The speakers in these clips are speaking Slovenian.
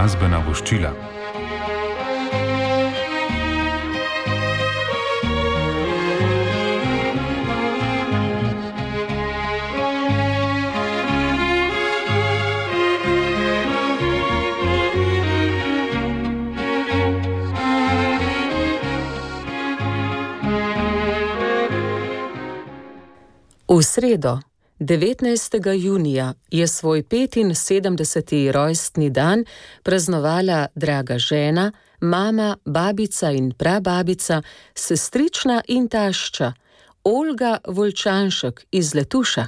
glasbena voščila. V sredo, 19. junija, je svoj 75. rojstni dan praznovala draga žena, mama, babica in prababica, sestrična in tašča, Olga Volčanšek iz Letuša.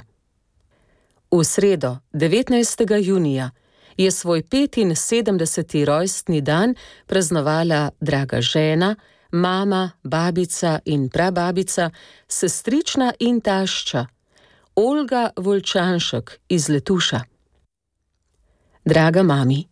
V sredo, 19. junija, je svoj 75. rojstni dan praznovala draga žena, mama, babica in prababica, sestrična in tašča, Olga Volčanšek iz Letuša. Draga mami,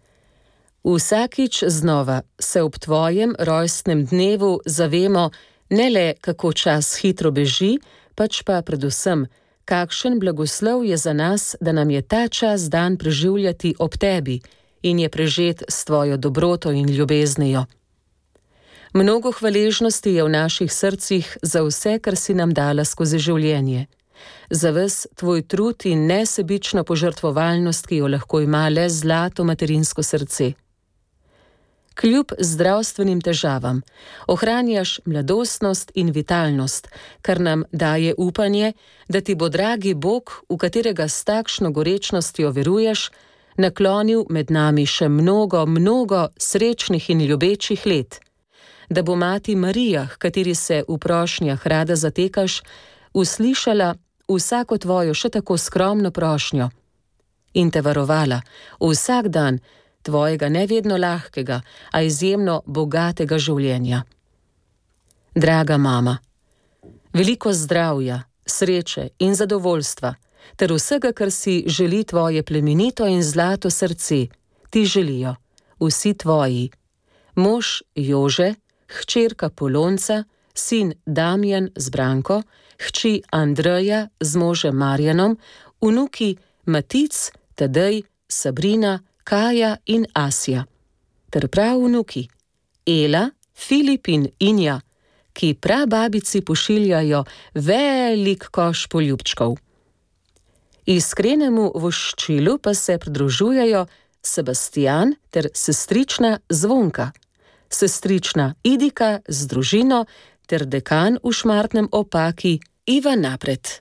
vsakič znova se ob tvojem rojstnem dnevu zavemo ne le, kako čas hitro beži, pač pa predvsem, kakšen blagoslov je za nas, da nam je ta čas dan preživljati ob tebi in je prežet s tvojo dobroto in ljubeznijo. Mnogo hvaležnosti je v naših srcih za vse, kar si nam dala skozi življenje. Za ves tvoj trud in nesebično požrtvovalnost, ki jo lahko ima le zlato materinsko srce. Kljub zdravstvenim težavam ohranjaš mladostnost in vitalnost, kar nam daje upanje, da ti bo dragi Bog, v katerega s takšno gorečnostjo veruješ, naklonil med nami še mnogo, mnogo srečnih in ljubečih let. Da bo mati Marija, kateri se v prošnjah rada zatekaš, uslišala vsako tvojo še tako skromno prošnjo in te varovala vsak dan tvojega nevedno lahkega, a izjemno bogatega življenja. Draga mama, veliko zdravja, sreče in zadovoljstva ter vsega, kar si želi tvoje plemenito in zlato srce, ti želijo vsi tvoji. Mož Jože, hčerka Polonca, sin Damjan z Branko, hči Andreja z možem Marjanom, vnuki Matic, Tadej, Sabrina, Kaja in Asja, ter prav vnuki Ela, Filip in Inja, ki prababici pošiljajo velik koš poljubčkov. Iskrenemu voščilu pa se pridružujejo Sebastijan ter sestrična Zvonka, sestrična Idika z družino ter dekan v Šmartnem ob Paki Iva Napret.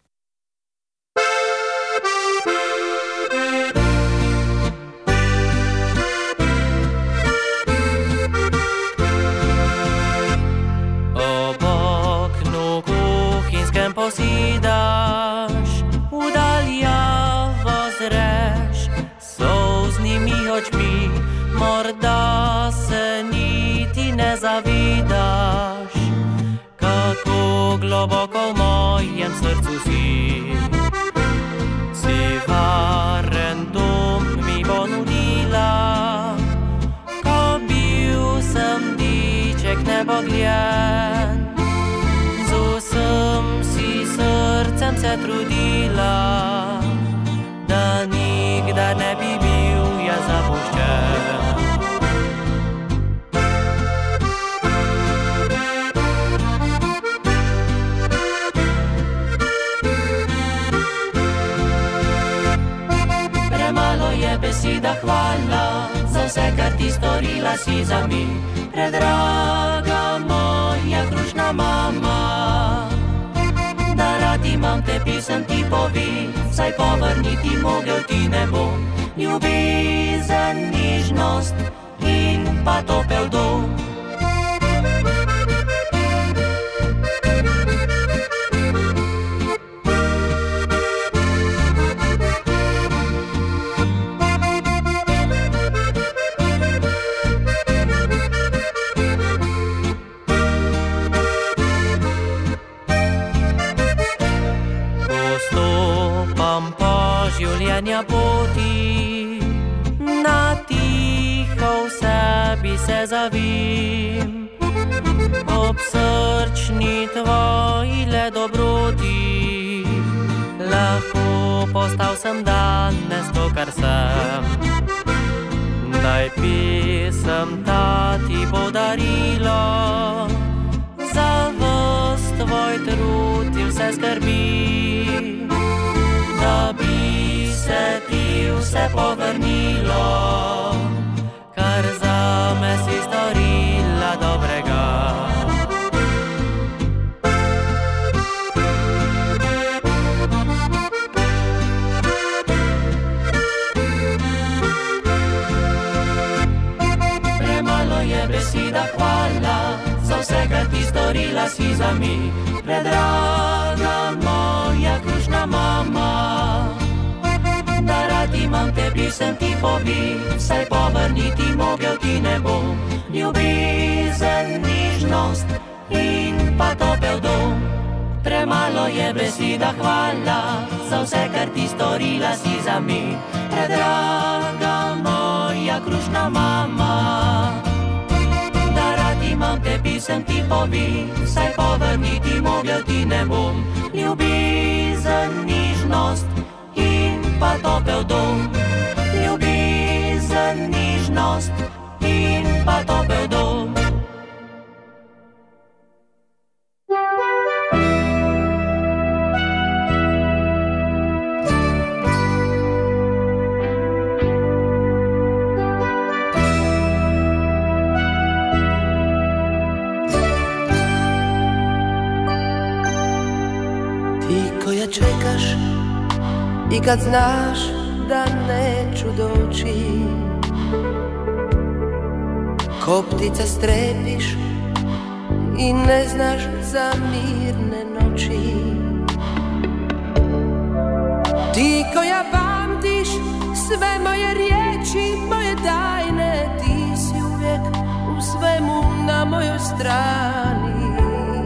Ob oknu kuchinskem posidaš, v daljavo zreš, solznimi očmi, morda se niti ne zavidaš, kako globoko v mojem srcu si. Si varen dom mi ponudila, ko bil sem diček nebogljen. Z vsem si srcem se trudila, da nikdar ne bi bil jaz zapuščen. Beseda hvala za vse, kar ti storila si za mi, predraga moja krušna mama. Da rad imam te pisem ti povi, saj povrniti mogel ti ne bom. Ljubezen, nižnost in pa topel dom. Življenja poti, na tiho v sebi se zavim, ob srčni tvoji le dobroti, lahko postal sem danes to, kar sem. Zdaj pisem ta ti podarilo za ves tvoj trud in vse skrbi, da bi se ti vse povrnilo, kar zame si storila dobrega. Beseda hvala za vse, kar ti storila si za mi, predraga moja krušna mama. Da rad imam te, pisem ti povi, saj povrniti mogel ti ne bom. Ljubezen, nižnost in pa topel dom. Premalo je beseda hvala za vse, kar ti storila si za mi, predraga moja krušna mama. Imam te, pisem ti povi, saj povrniti mogel ti ne bom. Ljubezen, nižnost in pa topel dom. Ljubezen, nižnost in pa topel dom. I kad znaš da neću doći, ko ptica strepiš i ne znaš za mirne noći. Ti koja pamtiš sve moje riječi, moje tajne, ti si uvijek u svemu na mojoj strani.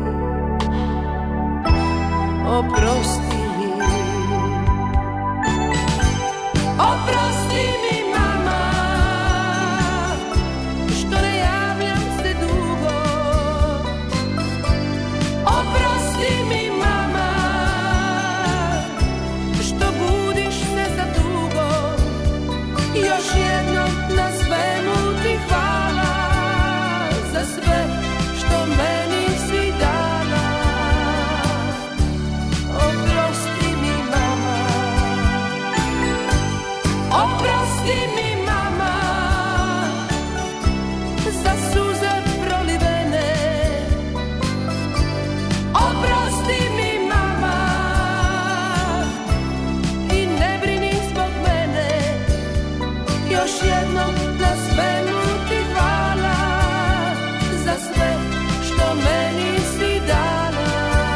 Oprosti mi. Oprosti mi, mama, što ne javljam se dugo. Oprosti mi, mama, što budiš se za dugo. Još jednom na svemu ti hvala za sve što meni si dala. Oprosti mi, mama. Oprosti mi, mama, za suze prolivene. Oprosti mi, mama, i ne brini zbog mene. Još jednom na svemu ti hvala za sve što meni si dala.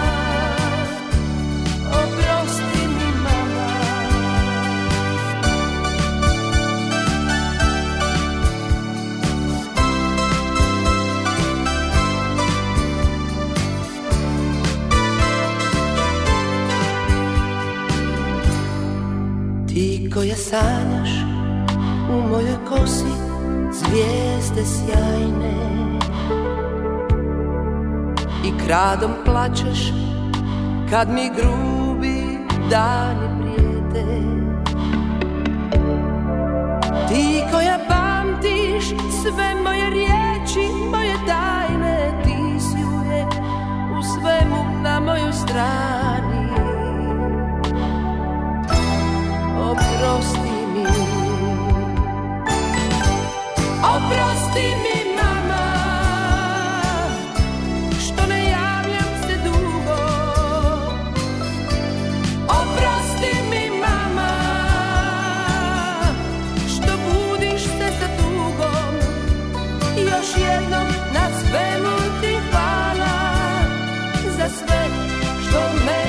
Oprosti mi, mama. Ti koja sanjaš u mojoj kosi zvijezde sjajne i kradom plačeš kad mi grubi dani prijete. Ti koja pamtiš sve moje riječi, moje tajne, ti si uvijek u svemu na mojoj strani. Oprosti mi. Oprosti mi, mama, što ne javljam se dugo. Oprosti mi, mama, što budiš se za dugom. Još jednom na svemu ti hvala za sve što me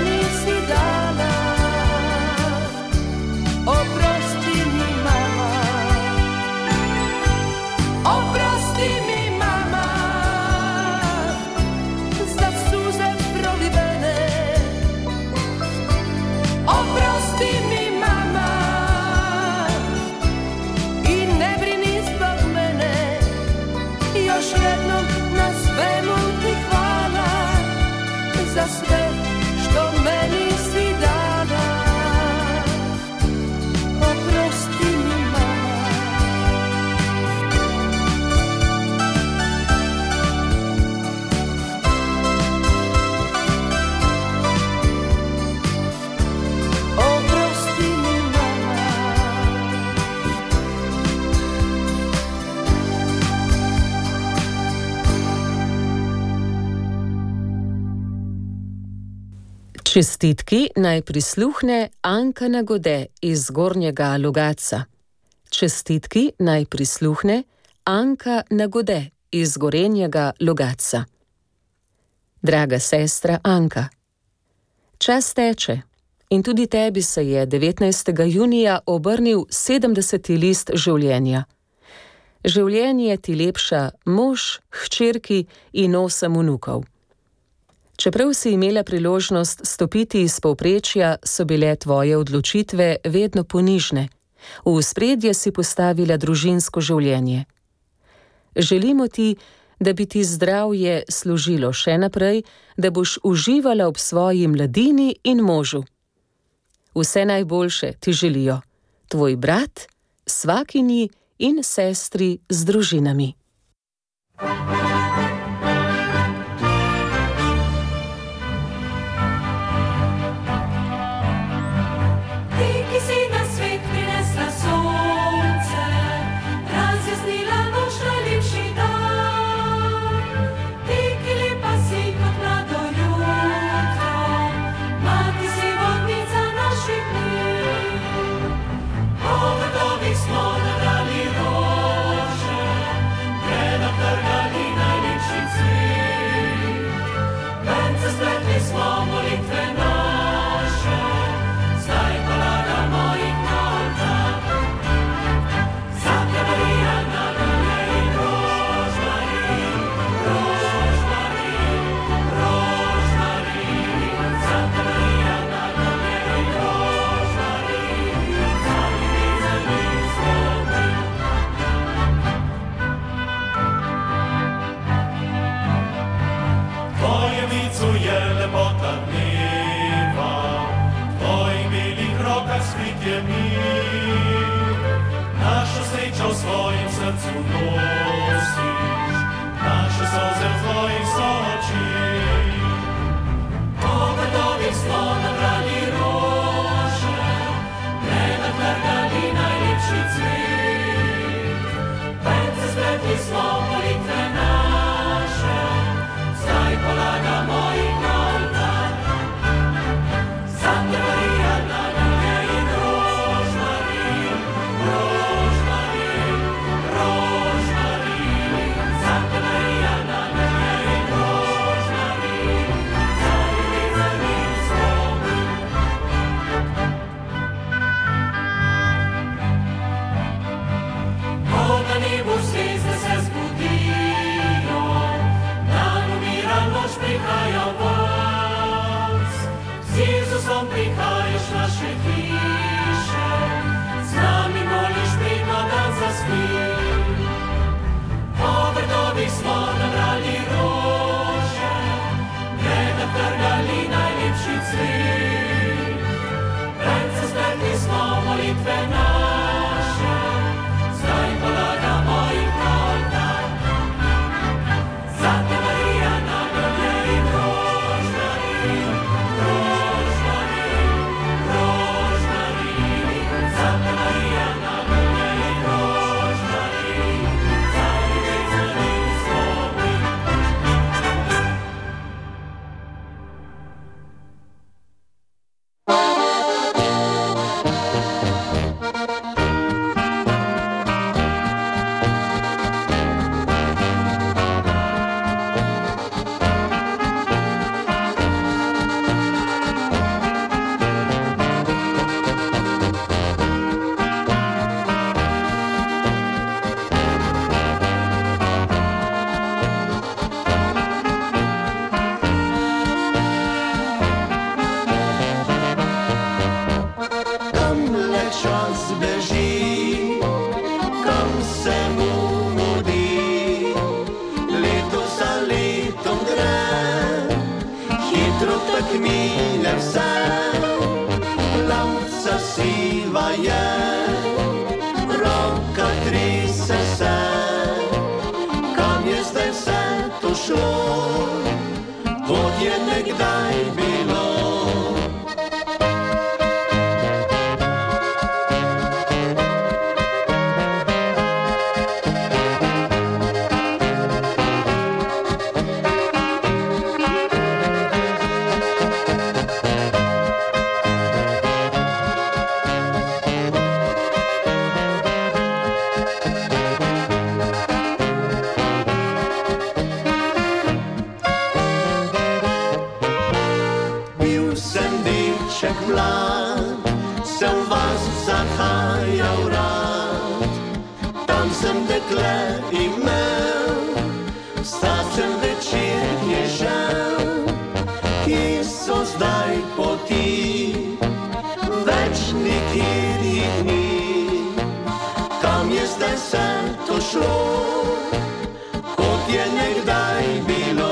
Čestitki naj prisluhne Anka Nagode iz Gornjega Logatca. Čestitki naj prisluhne Anka Nagode iz Gorenjega Logatca. Draga sestra Anka, čas teče in tudi tebi se je 19. junija obrnil 70. list življenja. Življenje ti lepša mož, hčerki in 8 vnukov. Čeprav si imela priložnost stopiti iz povprečja, so bile tvoje odločitve vedno ponižne. V ospredje si postavila družinsko življenje. Želimo ti, da bi ti zdravje služilo še naprej, da boš uživala ob svoji mladini in možu. Vse najboljše ti želijo tvoj brat, svakinji in sestri z družinami. Otroček mlad se v vas zahajal rad. Tam sem dekle imel, starčen večer je žel. Kje so zdaj poti, več nikjer jih ni. Kam je zdaj vse to šlo, kot je nekdaj bilo.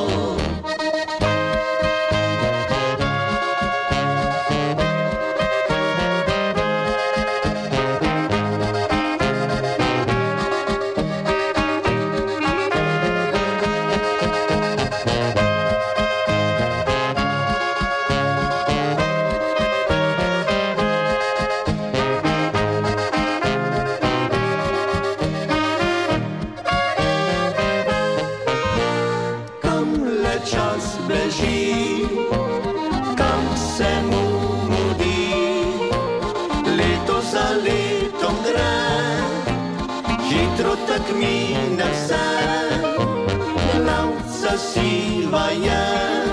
Beži, kam se mu mudi, leto za letom gre, hitro tak mine vse. Glavca siva je,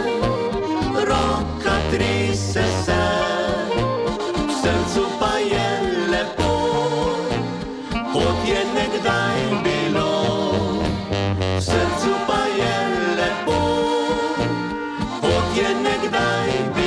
roka trese se, v srcu pa je lepo, kot je nekdaj bilo. V srcu pa je lepo, kot je nekdaj bilo.